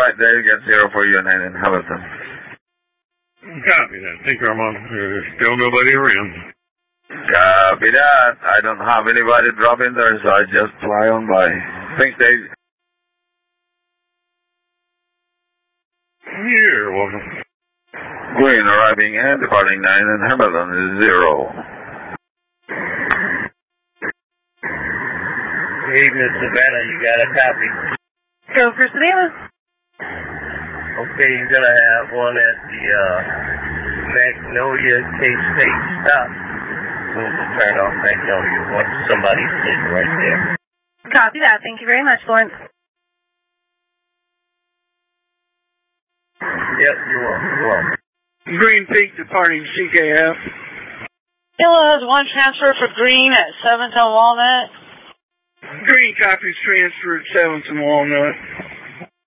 right, there you get 0 for United in Hamilton. Copy that. Thank you, Armand. There's still nobody around. Copy that. I don't have anybody drop in there, so I just fly on by. Think they... You're welcome. Green arriving and departing 9 in Hamilton is 0. Hey, Miss Savannah, you got a copy? Go for Savannah. Okay, you're going to have one at the Magnolia K-State stop. We'll turn off Magnolia. Want somebody sitting right there. Copy that. Thank you very much, Lawrence. Yep, you're welcome. Green Peak departing CKF. Yellow has 1 transfer for Green at 7th and Walnut. Green copies transferred 7th and Walnut.